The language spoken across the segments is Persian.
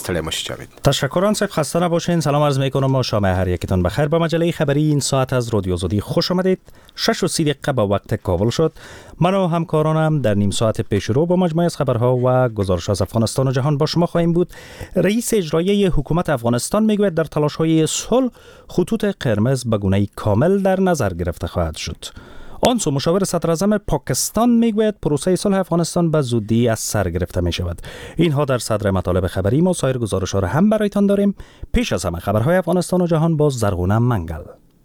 تشکر آن صاحب، خسته نباشین. سلام عرض میکنم و شام هر یکتان بخیر. به مجله خبری این ساعت از رادیو آزادی خوش آمدید. 6:30 به وقت کابل شد. من و همکارانم در نیم ساعت پیش رو با مجموعه از خبرها و گزارش از افغانستان و جهان با شما خواهیم بود. رئیس اجرایی حکومت افغانستان میگوید در تلاش‌های صلح خطوط قرمز به گونه کامل در نظر گرفته خواهد شد. آنسو مشاور صدراعظم پاکستان میگوید پروسه صلح افغانستان به زودی از سر گرفته می شود. اینها در صدر مطالب خبری ما. سایر گزارش‌ها را هم برایتان داریم. پیش از همه خبرهای افغانستان و جهان با زرغونه منگل.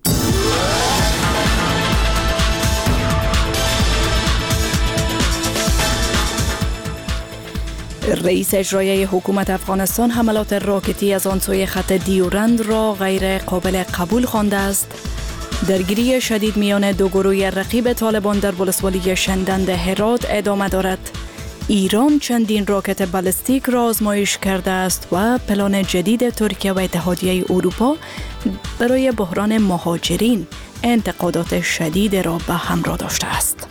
رئیس اجرایی حکومت افغانستان حملات راکتی از آن سوی خط دیورند را غیر قابل قبول خوانده است. درگیری شدید میان دو گروه رقیب طالبان در ولسوالی شندند هرات ادامه دارد. ایران چندین راکت بالستیک را آزمایش کرده است و پلان جدید ترکیه و اتحادیه اروپا برای بحران مهاجرین انتقادات شدید را به همراه داشته است.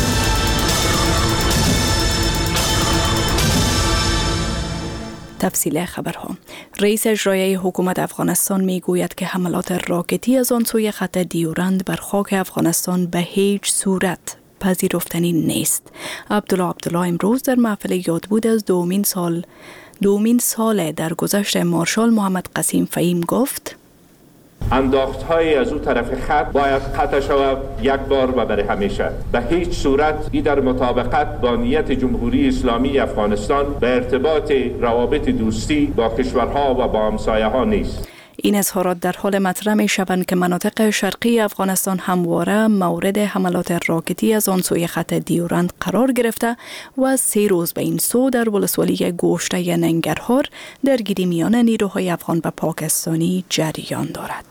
تفصیل خبرها. رئیس اجرایی حکومت افغانستان میگوید که حملات راکتی از آن سوی خط دیورند بر خاک افغانستان به هیچ صورت پذیرفتنی نیست. عبدالله امروز در محفل یادبود از دومین سال درگذشت مارشال محمد قسیم فهیم گفت: انداخت‌های از او طرف خط باید قطع شود یک بار و برای همیشه. به هیچ صورت این در مطابقت با نیت جمهوری اسلامی افغانستان به ارتباط روابط دوستی با کشورها و با همسایه‌ها نیست. این اظهارات در حال مطرح می شوند که مناطق شرقی افغانستان همواره مورد حملات راکتی از آن سوی خط دیورند قرار گرفته و 3 روز به این سو در ولسوالی گوشته ننگرهار درگیری میان نیروهای افغان و پاکستانی جریان دارد.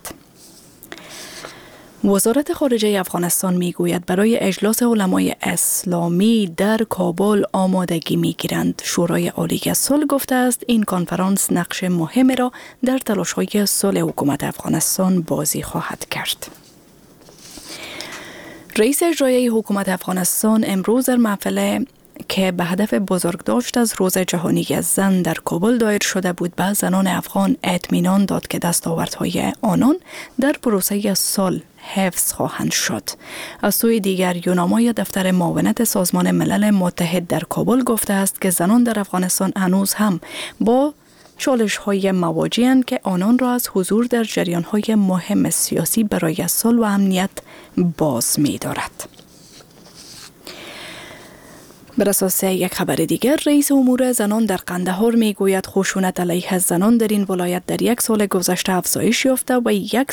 وزارت خارجه افغانستان میگوید برای اجلاس علمای اسلامی در کابل آمادگی میگیرند. شورای عالی صلح گفته است این کنفرانس نقش مهمی را در تلاش‌های صلح حکومت افغانستان بازی خواهد کرد. رئیس اجرایی حکومت افغانستان امروز در محفل که به هدف بزرگداشت از روز جهانی زن در کابل دایر شده بود به زنان افغان اطمینان داد که دستاوردهای آنان در پروسه صلح حفظ خواهند شد. از سوی دیگر یونامای دفتر معاونت سازمان ملل متحد در کابل گفته است که زنان در افغانستان هنوز هم با چالش‌های مواجه‌اند که آنان را از حضور در جریان‌های مهم سیاسی برای صلح و امنیت باز می‌دارد. بر اساس یک خبر دیگر، رئیس امور زنان در قندهار میگوید خشونت علیه زنان در این ولایت در 1 سال گذشته افزایش یافته و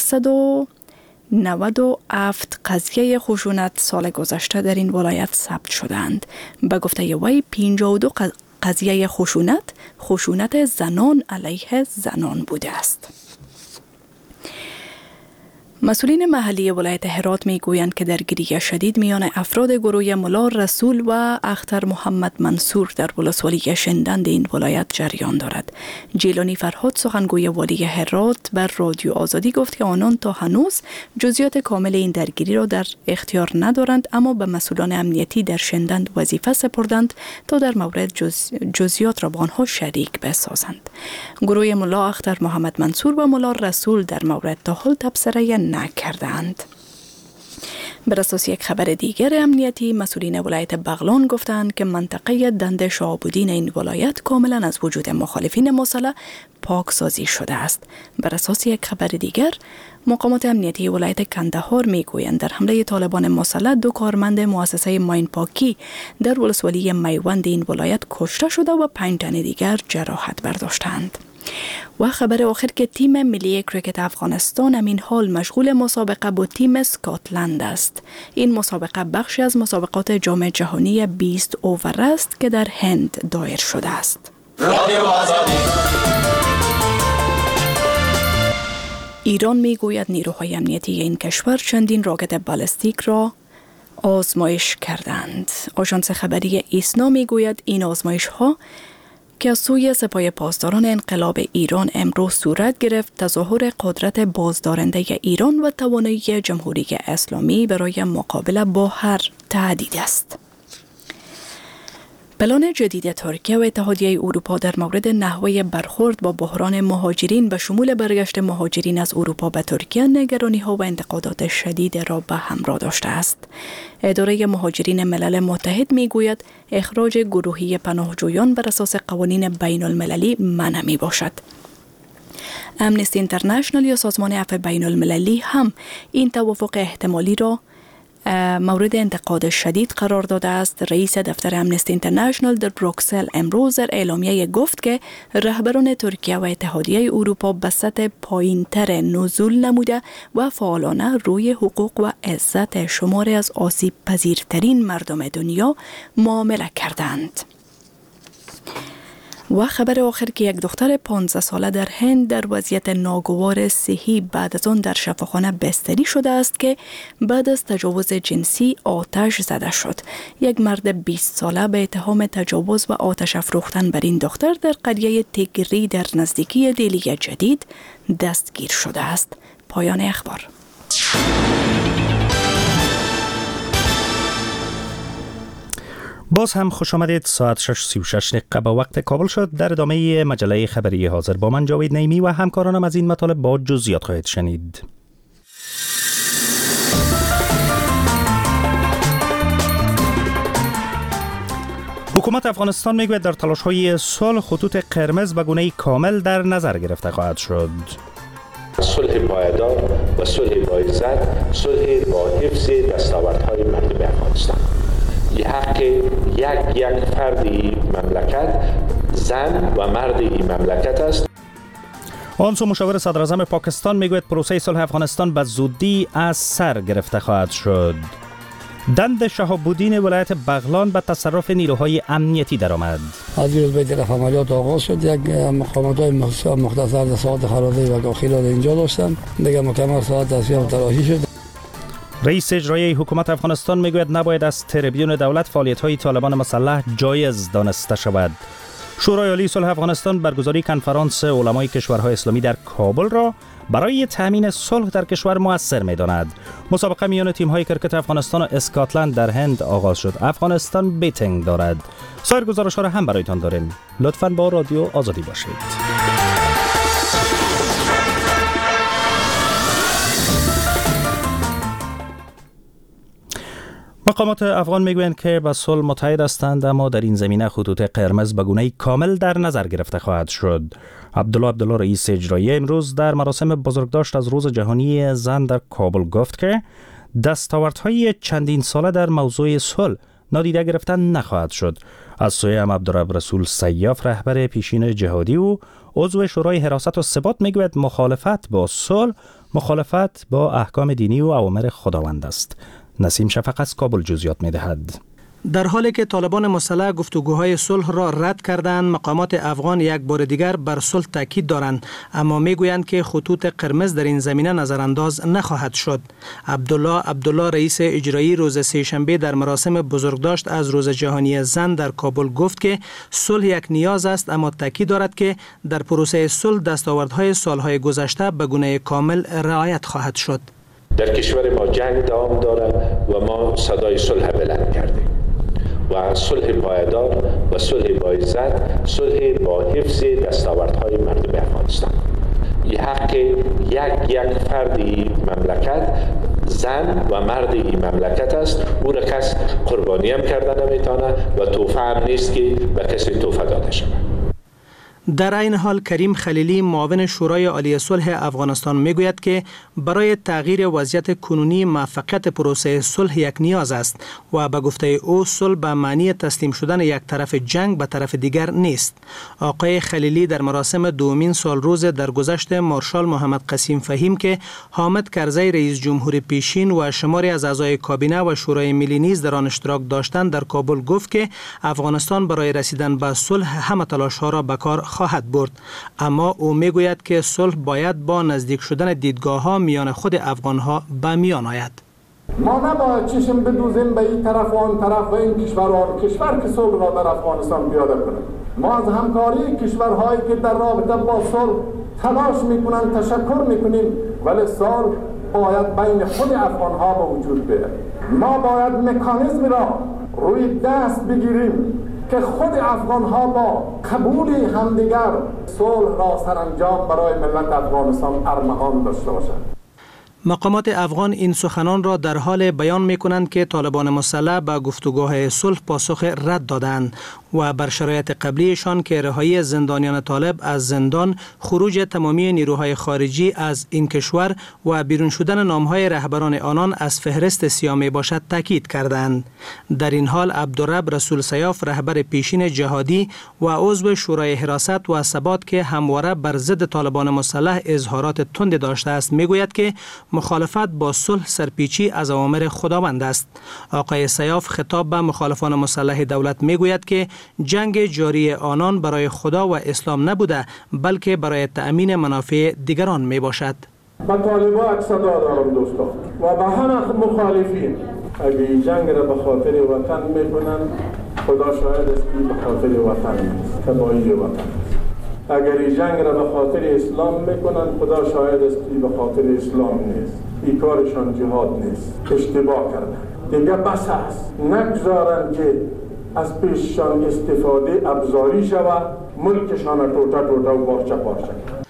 197 قضیه خشونت سال گذشته در این ولایت ثبت شدند. به گفته وی 52 قضیه خشونت زنان علیه زنان بوده است. مسئولین محلی ولایت هرات میگویند که درگیری شدید میان افراد گروه ملا رسول و اختر محمد منصور در ولسوالی شندند این ولایت جریان دارد. جیلانی فرهاد سخنگوی والی هرات بر رادیو آزادی گفت که آنان تا هنوز جزئیات کامل این درگیری را در اختیار ندارند، اما به مسئولان امنیتی در شندند وظیفه سپردند تا در مورد جزئیات را با آنها شریک بسازند. گروه ملا اختر محمد منصور و ملا رسول در مورد تا حال تبصره نکردند. بر اساس یک خبر دیگر امنیتی، مسئولین ولایت بغلان گفتند که منطقه دنده شهاب‌الدین این ولایت کاملا از وجود مخالفین مسلح پاکسازی شده است. بر اساس یک خبر دیگر، مقامات امنیتی ولایت کندهار میگویند در حمله طالبان مسلح 2 کارمند مؤسسه ماین پاکی در ولسوالی میوند این ولایت کشته شده و 5 تن دیگر جراحت برداشتند. و خبر آخر که تیم ملی کریکت افغانستان همین حال مشغول مسابقه با تیم اسکاتلند است. این مسابقه بخشی از مسابقات جام جهانی 20 اوور است که در هند دایر شده است. ایران میگوید نیروهای امنیتی این کشور چندین راکت بالستیک را آزمایش کردند. آژانس خبری ایسنا میگوید این آزمایش ها که از سوی سپاه پاسداران انقلاب ایران امروز صورت گرفت تظاهر قدرت بازدارنده ایران و توانایی جمهوری اسلامی برای مقابله با هر تهدید است. پلان جدید ترکیه و اتحادیه اروپا در مورد نحوه برخورد با بحران مهاجرین به شمول برگشت مهاجرین از اروپا به ترکیه نگرانی‌ها و انتقادات شدید را به همراه داشته است. اداره مهاجرین ملل متحد می‌گوید اخراج گروهی پناهجویان بر اساس قوانین بین المللی منع می‌باشد. امنستی اینترنشنال یا سازمان عفو بین المللی هم این توافق احتمالی را مورد انتقاد شدید قرار داده است. رئیس دفتر امنستی اینترنشنال در بروکسل امروز در اعلامیه گفت که رهبران ترکیه و اتحادیه اروپا به سطح پایین‌تر نزول نموده و فعالانه روی حقوق و عزت شماری از آسیب پذیرترین مردم دنیا معامله کردند. و خبر آخر که یک دختر 15 ساله در هند در وضعیت ناگوار صحی بعد از آن در شفاخانه بستری شده است که بعد از تجاوز جنسی آتش زده شد. یک مرد 20 ساله به اتهام تجاوز و آتش افروختن بر این دختر در قریه تگری در نزدیکی دلی جدید دستگیر شده است. پایان اخبار. باز هم خوش آمدید. ساعت 6:36 دقیقه به وقت کابل شد. در ادامه مجله خبری حاضر با من جاوید نعیمی و همکارانم از این مطالب با جزئیات خواهید شنید. حکومت افغانستان میگوید در تلاش‌های صلح خطوط قرمز به گونه کامل در نظر گرفته خواهد شد. صلح پایدار و صلح با عزت، صلح با حفظ دستاوردهای مردم افغانستان. این حق یک فرد مملکت، زن و مرد این مملکت است. آن سو مشاور صدر اعظم پاکستان میگوید پروسه صلح افغانستان به زودی از سر گرفته خواهد شد. دند شهاب‌الدین ولایت بغلان به تصرف نیروهای امنیتی درآمد. از روز به طرف عملیات آغاز شد. یک مقامات‌های مختصر در ساعت خراده و داخلات اینجا داشتن. دیگه مکمل ساعت دستیاب تلاشی شد. رئیس اجرایی حکومت افغانستان میگوید نباید از تریبیون دولت فعالیت‌های طالبان مسلح جایز دانسته شود. شورای عالی صلح افغانستان برگزاری کنفرانس علمای کشورهای اسلامی در کابل را برای تامین صلح در کشور مؤثر می‌داند. مسابقه میان تیم‌های کرکت افغانستان و اسکاتلند در هند آغاز شد. افغانستان بیتینگ دارد. سایر گزارش‌ها را هم برایتان داریم. لطفاً با رادیو آزادی باشید. مقامات افغان میگویند که به صلح متحد هستند، اما در این زمینه خطوط قرمز به گونه کامل در نظر گرفته خواهد شد. عبدالله رئیس اجرایی امروز در مراسم بزرگداشت از روز جهانی زن در کابل گفت که دستاوردهای چندین ساله در موضوع صلح نادیده گرفته نخواهد شد. از سوی هم عبدالرب رسول سیاف رهبر پیشین جهادی و عضو شورای حراست و ثبات میگوید مخالفت با صلح مخالفت با احکام دینی و اوامر خداوند است. نسیم شفق از کابل جزئیات می‌دهد. در حالی که طالبان مسلح گفتگوهای صلح را رد کردند، مقامات افغان یک بار دیگر بر صلح تاکید دارند، اما میگویند که خطوط قرمز در این زمینه نظرانداز نخواهد شد. عبدالله رئیس اجرایی روز سه‌شنبه در مراسم بزرگداشت از روز جهانی زن در کابل گفت که صلح یک نیاز است، اما تاکید دارد که در پروسه صلح دستاوردهای سالهای گذشته به گونه کامل رعایت خواهد شد. در کشور ما جنگ دوام دارد و ما صدای صلح بلند کردیم و صلح پایدار و صلح با عزت، صلح با حفظ دستاوردهای مردم افغانستان. این حق یک فرد مملکت، زن و مرد این مملکت است. او را کس قربانی هم کرده نمیتونه و تحفه هم نیست که به کسی تحفه داده شود. در این حال کریم خلیلی معاون شورای عالی صلح افغانستان میگوید که برای تغییر وضعیت کنونی موفقیت پروسه صلح یک نیاز است و به گفته او صلح به معنی تسلیم شدن یک طرف جنگ به طرف دیگر نیست. آقای خلیلی در مراسم دومین سالروز درگذشت مارشال محمد قسیم فهیم که حامد کرزی رئیس جمهور پیشین و شماری از اعضای کابینه و شورای ملی نیز در آن اشتراک داشتند در کابل گفت که افغانستان برای رسیدن به صلح همه تلاش‌ها را به کار خواهد برد، اما او میگوید که صلح باید با نزدیک شدن دیدگاه‌ها میان خود افغان‌ها به میان آید. ما نباید چشم بدوزیم به این طرف و آن طرف و این کشور که صلح را در افغانستان پیاده کنه. ما از همکاری کشورهایی که در رابطه با صلح تلاش میکنند تشکر میکنیم، ولی صلح باید بین خود افغان‌ها به وجود بیاید. ما باید مکانیزمی را روی دست بگیریم که خود افغان ها با قبول همدیگر صلح را سرانجام برای ملت افغانستان ارمغان داشته باشند. مقامات افغان این سخنان را در حال بیان می کنند که طالبان مسلح به گفتگوهای صلح پاسخ رد دادند و بر شرایط قبلیشان که رهایی زندانیان طالب از زندان، خروج تمامی نیروهای خارجی از این کشور و بیرون شدن نامهای رهبران آنان از فهرست سیاه می باشد تاکید کردند. در این حال عبدالرب رسول سیاف، رهبر پیشین جهادی و عضو شورای حراست و ثبات که همواره بر ضد طالبان مسلح اظهارات تند داشته است، میگوید که مخالفت با صلح سرپیچی از اوامر خداوند است. آقای سیاف خطاب به مخالفان مسلح دولت میگوید که جنگ جاری آنان برای خدا و اسلام نبوده، بلکه برای تأمین منافع دیگران می باشد. با طالبان صدا دارم دوستان و به همه مخالفین، اگر این جنگ را به خاطر وطن میکنن، خدا شاهد است که به خاطر وطن نیست، تباهی وطن. اگر این جنگ را به خاطر اسلام میکنن، خدا شاهد است که به خاطر اسلام نیست. این کارشان جهاد نیست، اشتباه کردن. دیگه بس است، نگذارن که از پیششان استفاده ابزاری شود، ملکشان ټوټه ټوټه و پارچه پارچه.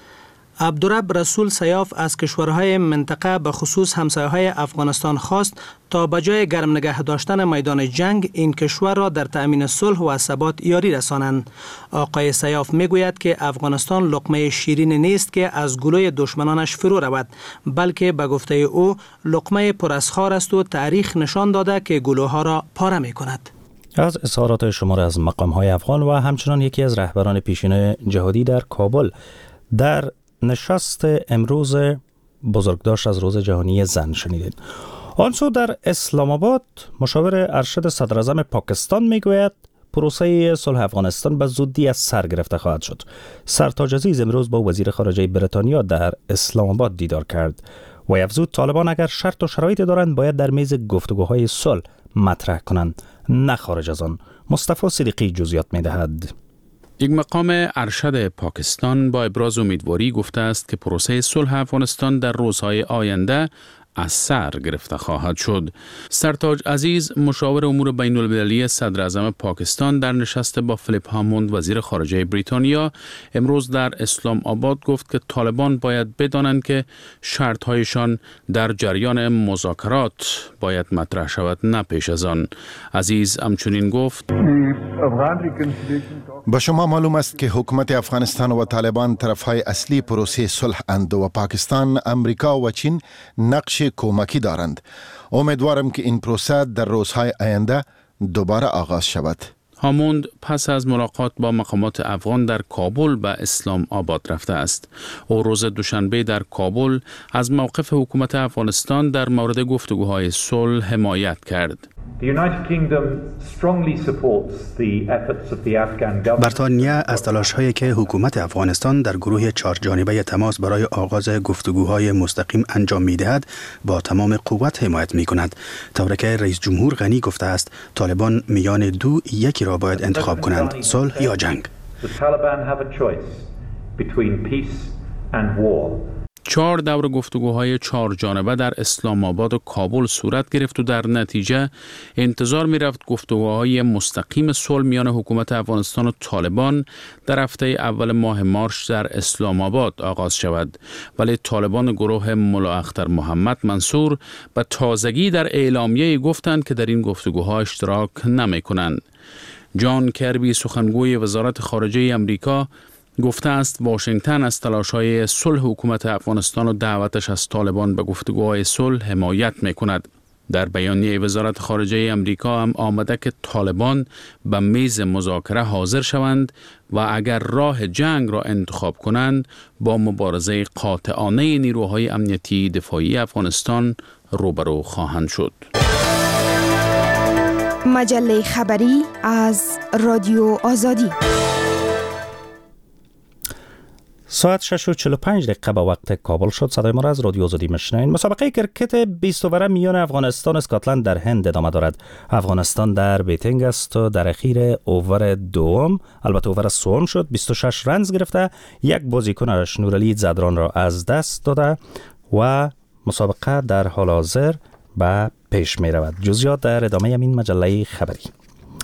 عبدالرب رسول سیاف از کشورهای منطقه به خصوص همسایه‌های افغانستان خواست تا بجای گرم نگه داشتن میدان جنگ این کشور را در تأمین صلح و ثبات یاری رسانند. آقای سیاف میگوید که افغانستان لقمه شیرین نیست که از گلوی دشمنانش فرو رود، بلکه به گفته او لقمه پر از خار است و تاریخ نشان داده که گلوها را پاره می‌کند. از اظهارات شمار از مقام‌های افغان و همچنان یکی از رهبران پیشین جهادی در کابل در نشست امروز بزرگداشت از روز جهانی زن شنیدید. آنسو در اسلام آباد مشاور ارشد صدراعظم پاکستان میگوید پروسه صلح افغانستان به زودی از سر گرفته خواهد شد. سرتاج عزیز امروز با وزیر خارجه بریتانیا در اسلام آباد دیدار کرد و افزود طالبان اگر شرط و شرایط دارند باید در میز گفتگوهای صلح مطرح کنند، نه خارج از آن. مصطفی صدیقی جزئیات میدهد. یک مقام ارشد پاکستان با ابراز امیدواری گفته است که پروسه صلح افغانستان در روزهای آینده از سر گرفته خواهد شد. سرتاج عزیز مشاور امور بین المللی صدر اعظم پاکستان در نشست با فلیپ هاموند وزیر خارجه بریتانیا امروز در اسلام آباد گفت که طالبان باید بدانند که شرطهایشان در جریان مذاکرات باید مطرح شود، نه پیش از آن. عزیز همچنین گفت با شما معلوم است که حکومت افغانستان و طالبان طرفهای اصلی پروسه صلح اند و پاکستان، امریکا و چین نقش کمکی دارند. امیدوارم که این پروسه در روزهای آینده دوباره آغاز شود. هاموند پس از ملاقات با مقامات افغان در کابل به اسلام آباد رفته است. او روز دوشنبه در کابل از موقف حکومت افغانستان در مورد گفتگوهای صلح حمایت کرد. بریتانیا از تلاش‌هایی که حکومت افغانستان در گروه 4 جانبه تماس برای آغاز گفتگوهای مستقیم انجام می‌دهد با تمام قوت حمایت می‌کند. طوری که رئیس جمهور غنی گفته است طالبان میان دو یکی را باید انتخاب کنند، صلح یا جنگ. 4 دور گفتگوهای 4 جانبه در اسلام آباد و کابل صورت گرفت و در نتیجه انتظار می رفت گفتگوهای مستقیم صلح میان حکومت افغانستان و طالبان در هفته اول ماه مارس در اسلام آباد آغاز شود، ولی طالبان گروه ملا اختر محمد منصور به تازگی در اعلامیه گفتند که در این گفتگوها اشتراک نمی کنند. جان کربی سخنگوی وزارت خارجه امریکا گفته است واشنگتن از تلاش‌های صلح حکومت افغانستان و دعوتش از طالبان به گفتگوهای صلح حمایت می‌کند. در بیانیه وزارت خارجه امریکا هم آمده که طالبان به میز مذاکره حاضر شوند و اگر راه جنگ را انتخاب کنند با مبارزه قاطعانه نیروهای امنیتی دفاعی افغانستان روبرو خواهند شد. مجله خبری از رادیو آزادی. ساعت 6:45 به وقت کابل شد. صدای ما را از رادیو آزادی میشنوید. مسابقه کرکت 20 اووره میان افغانستان و اسکاتلند در هند ادامه دارد. افغانستان در بیتینگ است و در اخیر اوور دوم، البته اوور سوم شد، 26 رنز گرفته، یک بازیکنش نورعلی زدران را از دست داده و مسابقه در حال حاضر به پیش می رود. جزئیات در ادامه این مجله خبری.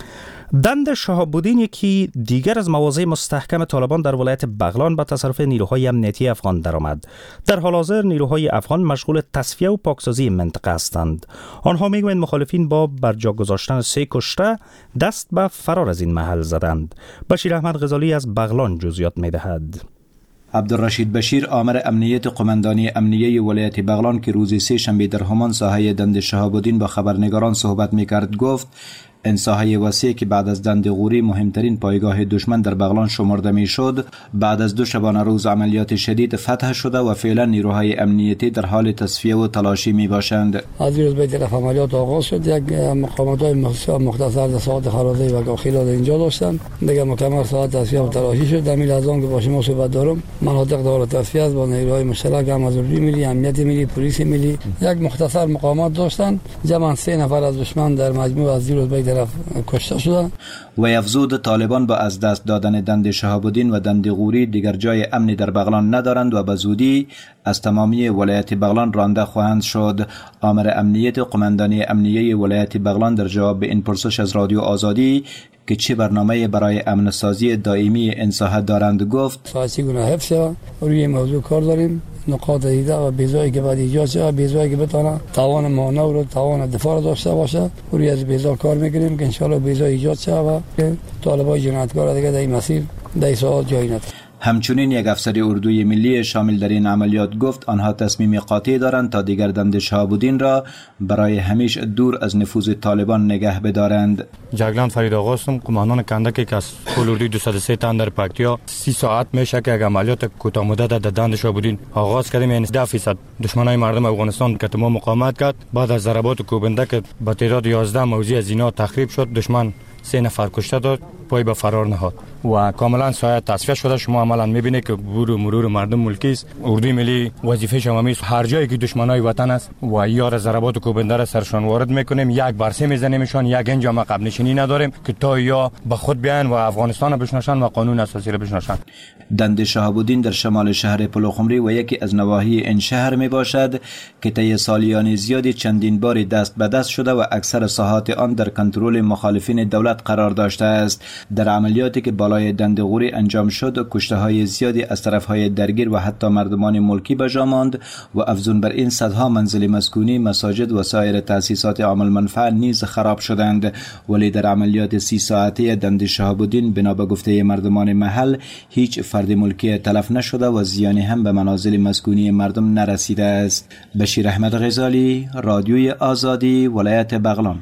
دند شهاب‌الدین یکی دیگر از مواضع مستحکم طالبان در ولایت بغلان به تصرف نیروهای امنیتی افغان درآمد. در حال حاضر نیروهای افغان مشغول تصفیه و پاکسازی منطقه هستند. آنها میگویند مخالفین با برجا گذاشتن 3 کشته دست به فرار از این محل زدند. بشیر احمد غزالی از بغلان جزئیات میدهد. عبدالرشید بشیر آمر امنیت قماندانی امنیه ولایت بغلان که روز 3 شنبه در همان ساحه دند شهاب‌الدین با خبرنگاران صحبت میکرد گفت این ساحه وسیع که بعد از دند غوری مهمترین پایگاه دشمن در بغلان شمرده میشد بعد از 2 شبانه روز عملیات شدید فتح شده و فعلا نیروهای امنیتی در حال تصفیه و تلاشی می باشند. از روز به طرف عملیات آغاز شد. یک مقامات مختصر در ساعت خرازه و داخلات اینجا داشتن. دیگه مکمل ساعت تصفیه و تلاشی شد. دمیل از آن که با شما صحبت دارم مناطق دار تصفیه است با نیروهای مشترک هم از ملی امنیت ملی پلیس ملی یک مختصر مقامات داشتن. جمع 3 نفر از دشمن در مجموع از روز به کشته شده. و افزود طالبان با از دست دادن دند شهاب‌الدین و دند غوری دیگر جای امنی در بغلان ندارند و به زودی از تمامی ولایت بغلان رانده خواهند شد. آمر امنیت قماندانی امنیه ولایت بغلان در جواب به این پرسش از رادیو آزادی که چه برنامه برای امن سازی دائمی این ساحه دارند گفت ساعتی گونه حفظ شود. روی موضوع کار داریم. نقاط دیده و بیزایی که باید ایجاد شد، بیزایی که بتونه توان مانور و توان دفاع داشته باشه، روی از بیزا کار میکنیم که انشالله بیزا ایجاد شد و طالبای جنایتکار دیگه در این مسیر در ساعت جایی نداره. همچنین یک افسر اردوی ملی شامل در این عملیات گفت آنها تصمیم قاطع دارند تا دیگر دند شهاب‌الدین را برای همیشه دور از نفوذ طالبان نگه بدارند. جگلان فرید آقا هستم، قماندان کندک که از اردوی 203 تن در پکتیا. 30 ساعت میشه که یک عملیات کوتاه مدت در دند شهاب‌الدین آغاز کردیم. یعنی 10% دشمنای مردم افغانستان که تمام مقاومت کرد بعد از ضربات کوبنده که با تعداد 11 موضع از اینا تخریب شد. دشمن 3 نفر کشته داد، پای به فرار نهاد و کاملا سایه تصفیه شده. شما عملا میبینید که مرور مردم ملکی است. اردوی ملی وظیفه شما است هر جایی که دشمنای وطن است و یار ضربات کوبنده را سرشان وارد میکنیم، یک برسه میزنیمشان، یک انجام عقب نشینی نداریم که تا یا به خود بیان و افغانستان بشناسن و قانون اساسی را بشناسن. دند شهاب‌الدین در شمال شهر پلوخمری و یکی از نواحی این شهر می باشد که طی سالیان زیادی چندین بار دست به دست شده و اکثر ساحات آن در کنترل مخالفین دولت قرار داشته است. در عملیاتی که بالای دند غوری انجام شد، کشته های زیادی از طرف های درگیر و حتی مردمان ملکی به جا ماند و افزون بر این صدها منزل مسکونی، مساجد و سایر تأسیسات عامل منفعه نیز خراب شدند. ولی در عملیات 30 ساعته دند شهاب‌الدین بنا به گفته مردمان محل هیچ فرد ملکی تلف نشده و زیانی هم به منازل مسکونی مردم نرسیده است. بشیر احمد غزالی، رادیوی آزادی، ولایت بغلان.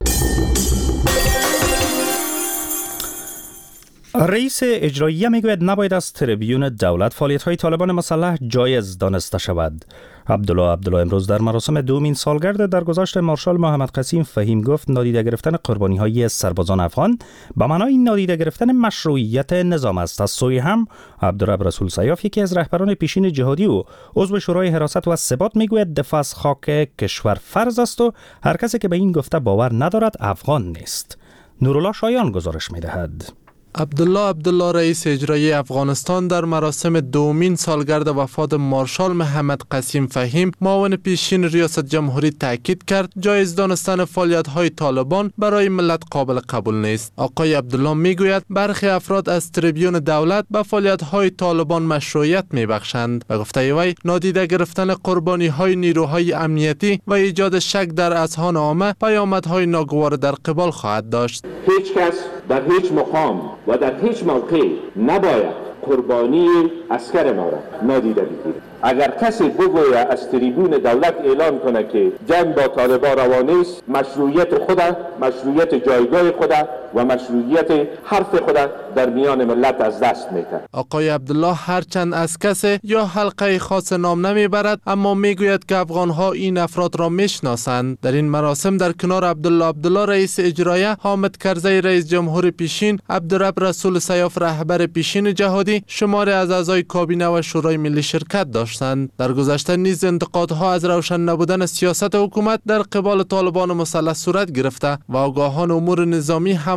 رئیس اجراییه میگوید نباید از تریبیون دولت فعالیت‌های طالبان مسلح جایز دانسته شود. عبدالله امروز در مراسم دومین سالگرد درگذشت مارشال محمد قسیم فهیم گفت نادیده گرفتن قربانی‌های سربازان افغان به معنای نادیده گرفتن مشروعیت نظام است. از سوی هم عبدالرب رسول سیاف یکی از رهبران پیشین جهادی و عضو شورای حراست و ثبات میگوید دفاع از خاک کشور فرض است و هر کسی که به این گفته باور ندارد افغان نیست. نورالله شایان گزارش می‌دهد. عبدالله رئیس اجرایی افغانستان در مراسم دومین سالگرد وفات مارشال محمد قسیم فهیم معاون پیشین ریاست جمهوری تاکید کرد جایز دانستن فعالیت‌های طالبان برای ملت قابل قبول نیست. آقای عبدالله میگوید برخی افراد از تریبیون دولت به فعالیت‌های طالبان مشروعیت میبخشند. به گفته وی نادیده گرفتن قربانی‌های نیروهای امنیتی و ایجاد شک در اذهان عامه پیامدهای ناگوار در قبال خواهد داشت. هیچ کس در هیچ مقام و در هیچ موقع نباید قربانی عسکر ما را نادیده بگیرد. اگر کسی بگوید از تریبون دولت اعلان کنه که جنگ با طالبان روا نیست، مشروعیت خود، مشروعیت جایگاه خود و مشروعیت حرف خود در میان ملت از دست میده. آقای عبدالله هرچند از کسی یا حلقه خاص نام نمیبرد، اما میگوید که افغانها این افراد را میشناسند. در این مراسم در کنار عبدالله رئیس اجرایه، حامد کرزی رئیس جمهور پیشین، عبدالرب رسول سیاف رهبر پیشین جهادی، شماری از اعضای کابینه و شورای ملی شرکت داشتند. در گذشته نیز انتقادها از روشن نبودن سیاست حکومت در قبال طالبان مسلح صورت گرفته و آگاهان امور نظامی هم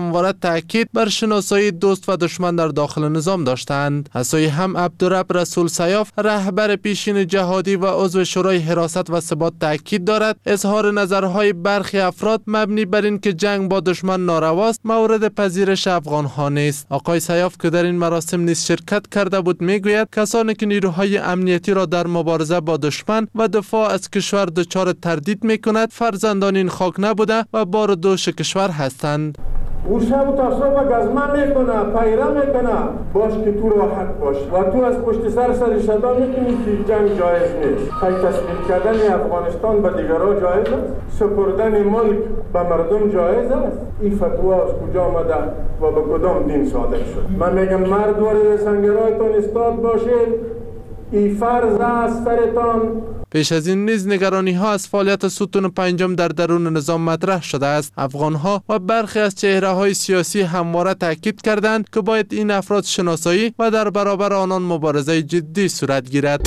همواره تاکید بر شناسایی دوست و دشمن در داخل نظام داشتند. از سوی هم عبدالرب رسول سیاف رهبر پیشین جهادی و عضو شورای حراست و ثبات تاکید دارد اظهار نظرهای برخی افراد مبنی بر این که جنگ با دشمن نارواست مورد پذیرش افغان‌ها نیست. آقای سیاف که در این مراسم نیز شرکت کرده بود میگوید کسانی که نیروهای امنیتی را در مبارزه با دشمن و دفاع از کشور دچار تردید میکند فرزندان این خاک نبوده و بار دوش کشور هستند. او شب تا صبح گزمه میکنه، پیره میکنه، باش که تو راحت باش و تو از پشت سر شدا میکنی که جنگ جایز نیست. تسلیم کردن افغانستان به دیگرها جایز است، سپردن ملک به مردم جایز است. این فتوا از کجا آمده و به کدام دین صادر شد؟ من میگم مرد وارد سنگرایتان استاد باشید، این فرض است سرتان. پیش از این نیز نگرانی ها از فعالیت ستون پنجم در درون نظام مطرح شده است. افغان ها و برخی از چهره های سیاسی همواره تاکید کردند که باید این افراد شناسایی و در برابر آنان مبارزه جدی صورت گیرد.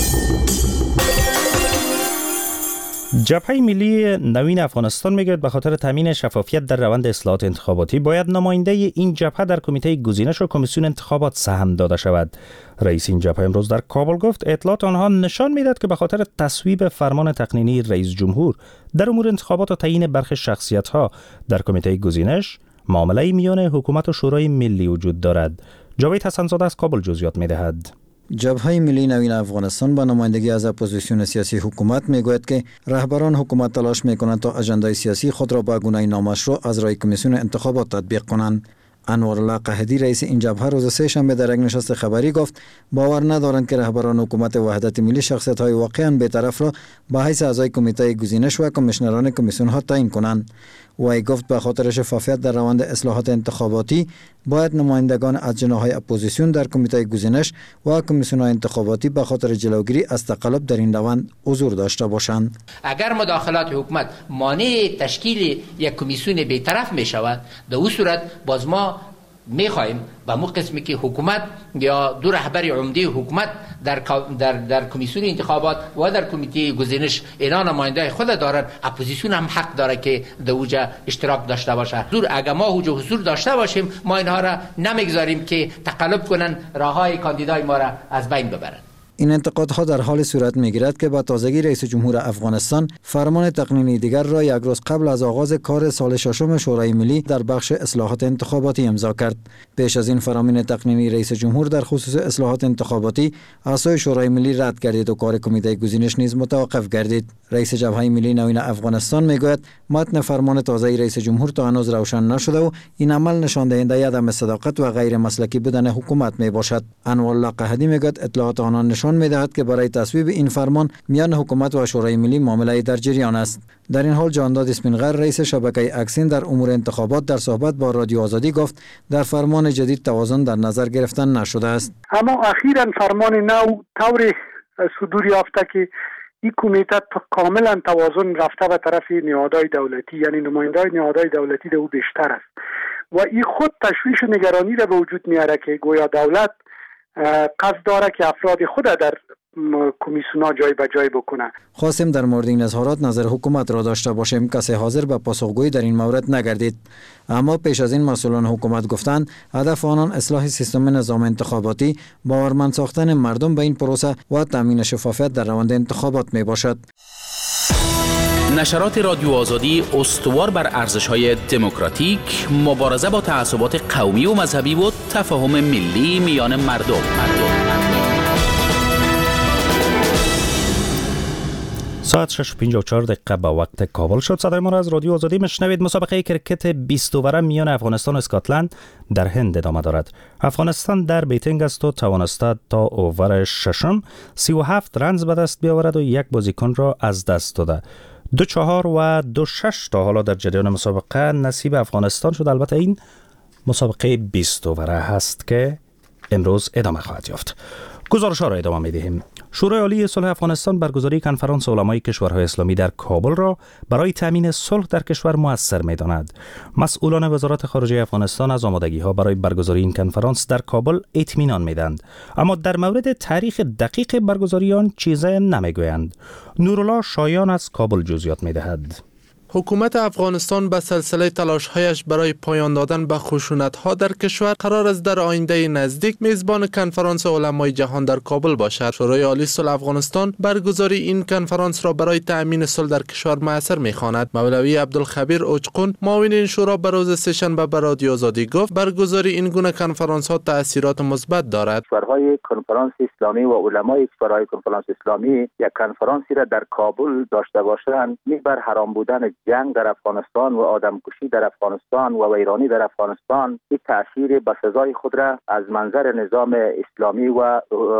جبهه ملی نوین افغانستان میگوید به خاطر تامین شفافیت در روند اصلاحات انتخاباتی باید نماینده این جبهه در کمیته گزینش و کمیسیون انتخابات سهم داده شود. رئیس این جبهه امروز در کابل گفت اطلاعات آنها نشان میدهد که به خاطر تصویب فرمان تقنینی رئیس جمهور در امور انتخابات و تعیین برخی شخصیت‌ها در کمیته گزینش معامله میان حکومت و شورای ملی وجود دارد. جاوید حسن‌زاده از کابل جزئیات میدهد. جبهه ملی نوین افغانستان با نمایندگی از اپوزیسیون سیاسی حکومت میگوید که رهبران حکومت تلاش میکنند تا اجندای سیاسی خود را به گونه نامشروع از رای کمیسیون انتخابات تطبیق کنند. انوارالله قحدی رئیس این جبهه روز سه‌شنبه در یک نشست خبری گفت باور ندارند که رهبران حکومت وحدت ملی شخصیت‌های واقعاً بی‌طرف را به حیث اعضای کمیته گزینش و کمیشنران کمیسیون‌ها تعیین کنند. وی گفت به خاطر شفافیت در روند اصلاحات انتخاباتی باید نمایندگان از جناح‌های اپوزیسیون در کمیته گزینش و کمیسیون‌های انتخاباتی به خاطر جلوگیری از تقلب در این روند حضور داشته باشند. اگر مداخلات حکومت مانع تشکیل یک کمیسیون بی‌طرف می‌شود، در اون صورت باز ما می‌خواهیم با مو قسمی که حکومت یا دو رهبر عمده حکومت در کمیسیون انتخابات و در کمیته گزینش اینا نماینده خود دارن، اپوزیسیون هم حق داره که در اوجا اشتراک داشته باشه. اگر ما اوجا حضور داشته باشیم ما اینها را نمیگذاریم که تقلب کنن راههای کاندیدای ما را از بین ببرن. این انتقادها در حال صورت می‌گیرد که با تازگی رئیس جمهور افغانستان فرمان تقنینی دیگر را یک روز قبل از آغاز کار سال ششم شورای ملی در بخش اصلاحات انتخاباتی امضا کرد. پیش از این فرامین تقنینی رئیس جمهور در خصوص اصلاحات انتخاباتی از سوی شورای ملی رد گردید و کار کمیته گزینش نیز متوقف گردید. رئیس جبهه ملی نوین افغانستان میگوید متن فرمان تازه رئیس جمهور تا هنوز روشن نشده و این عمل نشان دهنده عدم صداقت و غیر مسلکی بودن حکومت میباشد. انوارالله قحدی میگوید اطلاعات آنان نشان می‌دهد که برای تصویب این فرمان میان حکومت و شورای ملی معامله در جریان است. در این حال جانداد اسپینغر رئیس شبکه اکسین در امور انتخابات در صحبت با رادیو آزادی گفت در فرمان جدید توازن در نظر گرفتن نشده است. اما اخیراً فرمان نو طور صدور یافته که این کمیته کاملا توازن رفته به طرف نهادهای دولتی، یعنی نماینده‌های نهادهای دولتی در او بیشتر است و این خود تشویش و نگرانی را به وجود میاره که گویا دولت قصد داره که افراد خود در کمیسیون‌ها جای به جای بکنه. خواستیم در مورد این اظهارات نظر حکومت را داشته باشیم. کسی حاضر به پاسخگویی در این مورد نگردید. اما پیش از این مسئولان حکومت گفتند هدف آنان اصلاح سیستم نظام انتخاباتی، باورمند ساختن مردم به این پروسه و تامین شفافیت در روند انتخابات می باشد. نشرات رادیو آزادی استوار بر ارزش‌های دموکراتیک، مبارزه با تعصبات قومی و مذهبی و تفاهم ملی میان مردم. ساعت 6:54 با وقت کابل شد. صدای ما را از رادیو آزادی میشنوید. مسابقه کرکت 20 اووره میان افغانستان و اسکاتلند در هند ادامه دارد. افغانستان در بیتینگ است و توانسته تا اوور ششم 37 رنز به دست بیاورد و یک بازیکن را از دست داده. 2-4 و 2-6 تا حالا در جریان مسابقه نصیب افغانستان شد. البته این مسابقه 20 اووره هست که امروز ادامه خواهد یافت. گزارش‌ها را ادامه می‌دهیم. شورای عالی صلح افغانستان برگزاری کنفرانس علمای کشورهای اسلامی در کابل را برای تامین صلح در کشور مؤثر می‌داند. مسئولان وزارت خارجه افغانستان از آمادگی‌ها برای برگزاری این کنفرانس در کابل اطمینان می‌دهند، اما در مورد تاریخ دقیق برگزاری آن چیزی نمی‌گویند. نورالله شایان از کابل جزئیات می‌دهد. حکومت افغانستان به سلسله تلاش‌هایش برای پایان دادن به خشونت‌ها در کشور قرار است در آینده نزدیک میزبان کنفرانس علمای جهان در کابل باشد. شورای عالی صلح افغانستان برگزاری این کنفرانس را برای تأمین صلح در کشور مؤثر می‌خواند. مولوی عبدالخبیر اوچقون معاون این شورا به روز سه‌شنبه به رادیو آزادی گفت برگزاری این گونه کنفرانس‌ها تأثیرات مثبت دارد. کشورهای کنفرانس اسلامی و علمای کشورهای کنفرانس اسلامی یک کنفرانسی را در کابل داشته باشند بر حرام بودن جنگ در افغانستان و آدمکشی در افغانستان و ویرانی در افغانستان این تأثیر بسزای خود را از منظر نظام اسلامی و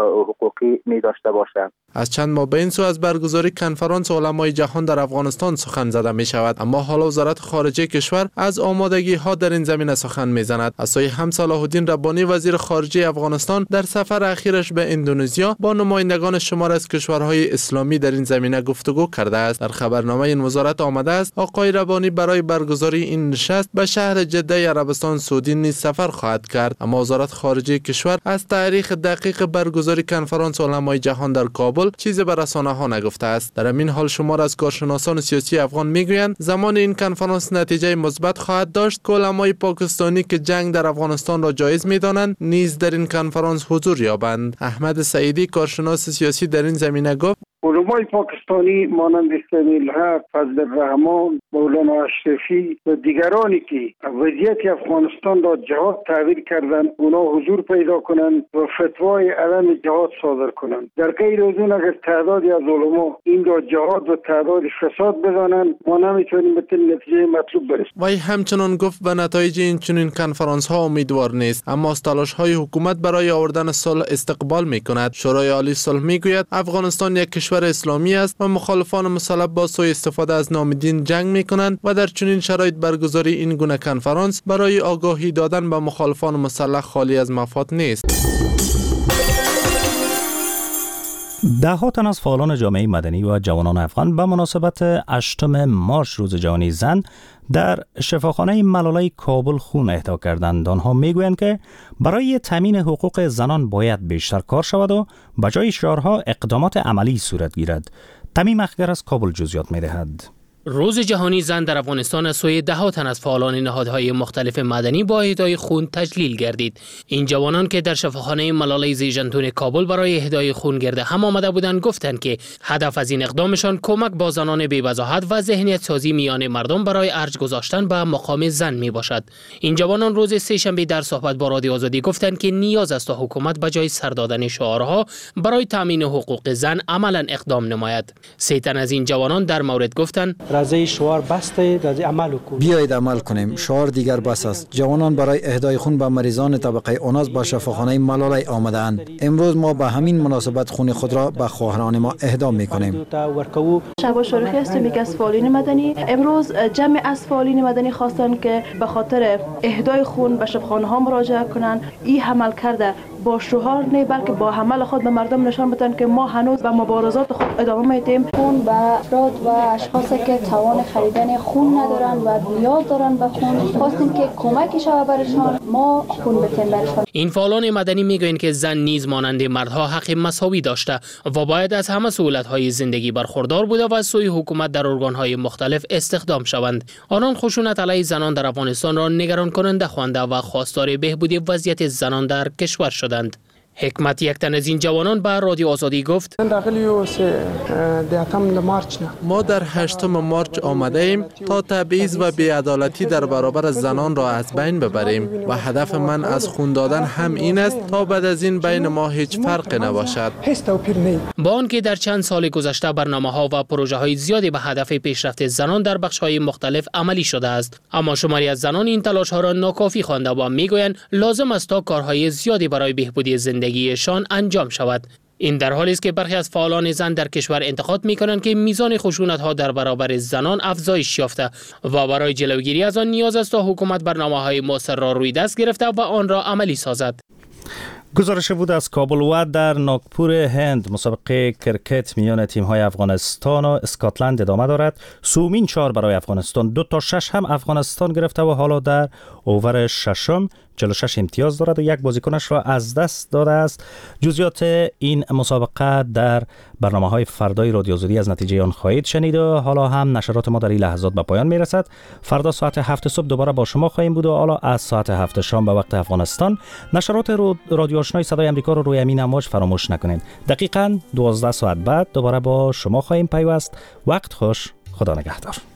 حقوقی می داشته باشد. از چند ماه به این سو از برگزاری کنفرانس علمای جهان در افغانستان سخن زده می شود، اما حالا وزارت خارجه کشور از آمادگی ها در این زمینه سخن می زند. از سوی هم صلاح الدین ربانی وزیر خارجه افغانستان در سفر اخیرش به اندونزیا با نمایندگان شمار از کشورهای اسلامی در این زمینه گفتگو کرده است. در خبرنامه این وزارت آمده است آقای ربانی برای برگزاری این نشست به شهر جده عربستان سعودی نیز سفر خواهد کرد، اما وزارت خارجه کشور از تاریخ دقیق برگزاری کنفرانس علمای جهان در کابل چیزی به رسانه‌ها نگفته است. در همین حال شمار از کارشناسان سیاسی افغان میگویند زمان این کنفرانس نتیجه مثبت خواهد داشت که علمای پاکستانی که جنگ در افغانستان را جایز می‌دانند نیز در این کنفرانس حضور یابند. احمد سعیدی کارشناس سیاسی در این زمینه گفت علمای پاکستانی مانند سمیع الحق، فضل الرحمن، مولانا اشرفی و دیگرانی که وضعیت افغانستان را جهاد تعبیر کردند اونا حضور پیدا کنند و فتوای عدم جهاد صادر کنند. در غیر از اون اگر تعدادی از علما این را جهاد و تعداد فساد بدانند ما نمیتونیم به نتیجه مطلوب برسیم. وی همچنان گفت به نتایج این چنین کنفرانس ها امیدوار نیست، اما از تلاش های حکومت برای آوردن صلح استقبال میکند. شورای عالی صلح میگوید افغانستان یک کشور اسلامی است و مخالفان مسلح با سوء استفاده از نام دین جنگ میکنند و در چنین شرایط برگزاری این گونه کنفرانس برای آگاهی دادن به مخالفان مسلح خالی از مفاد نیست. ده‌ها تن از فعالان جامعه مدنی و جوانان افغان به مناسبت 8 مارچ روز جهانی زن در شفاخانه ملالای کابل خون اهدا کردند. آنها میگویند که برای تامین حقوق زنان باید بیشتر کار شود و به جای شعارها اقدامات عملی صورت گیرد. تمیم اخگر از کابل جزئیات می‌دهد. روز جهانی زن در افغانستان از سوی 10 تن از فعالان نهادهای مختلف مدنی با اهدای خون تجلیل گردید. این جوانان که در شفاخانه ملالای زیژنتون کابل برای اهدای خون گرد هم آمده بودند گفتند که هدف از این اقدامشان کمک با زنان بی‌وضاحت و ذهنیت سازی میان مردم برای ارج گذاشتن به مقام زن می باشد. این جوانان روز سه‌شنبه در صحبت با رادیو آزادی گفتند که نیاز است تا حکومت به جای سر دادن شعارها برای تامین حقوق زن عملاً اقدام نماید. 3 تن از این جوانان در مورد گفتند رضای شعار بسته رضای عمل کنیم. بیایید عمل کنیم. شعار دیگر بس است. جوانان برای اهدای خون به مریضان طبقه اوناس با شفاخانه ملالای آمده‌اند. امروز ما به همین مناسبت خون خود را به خواهران ما اهدا می‌کنیم. شبا شارخی هستم یک از فعالین مدنی. امروز جمع از فعالین مدنی خواستند که به خاطر اهدای خون به شفاخانه‌ها مراجعه کنند. این عمل کرده با شعار نه بلکه با عمل خود به مردم نشان بدن که ما هنوز به مبارزات خود ادامه میدیم. خون به افراد و اشخاصی که توان خریدن خون ندارن و نیاز دارن به خون خواستیم که کمکی شود برشان، ما خون بدیم برشان. این فعالان مدنی میگویند که زن نیز مانند مردها حق مساوی داشته و باید از همه سهولت‌های زندگی برخوردار بوده و از سوی حکومت در ارگان‌های مختلف استخدام شوند. آنان خشونت علیه زنان در افغانستان را نگران کننده خوانده و خواستار بهبودی وضعیت زنان در کشور شدند. حکمت یک تن از این جوانان به رادیو آزادی گفت ما در 8 مارچ آمده ایم تا تبعیض و بی‌عدالتی در برابر زنان را از بین ببریم و هدف من از خون دادن هم این است تا بعد از این بین ما هیچ فرق نباشد. با آنکه در چند سال گذشته برنامه‌ها و پروژه‌های زیادی به هدف پیشرفت زنان در بخش‌های مختلف عملی شده است، اما شماری از زنان این تلاش‌ها را ناکافی خوانده و میگویند لازم است تا کارهای زیادی برای بهبودی زندگیشان انجام شود. این در حالی است که برخی از فعالان زن در کشور انتقاد می‌کنند که میزان خشونت‌ها در برابر زنان افزایش یافته و برای جلوگیری از آن نیاز است تا حکومت برنامه‌های مؤثر را روی دست گرفته و آن را عملی سازد. گزارش بود از کابل. و در ناگپور هند مسابقه کرکت میان تیم‌های افغانستان و اسکاتلند ادامه دارد. سومین 4 برای افغانستان 2 تا 6 هم افغانستان گرفته و حالا در اوور ششم 46 امتیاز دارد و یک بازیکنش را از دست داده است. جزئیات این مسابقه در برنامه‌های فردای رادیو آزادی از نتیجه آن خواهید شنید و حالا هم نشرات ما در این لحظات به پایان میرسد. فردا ساعت 7 صبح دوباره با شما خواهیم بود و حالا از ساعت 7 شام به وقت افغانستان نشرات رادیو آشنای صدای آمریکا رو روی امین امواج فراموش نکنید. دقیقاً 12 ساعت بعد دوباره با شما خواهیم پیوست. وقت خوش. خدا نگهدار.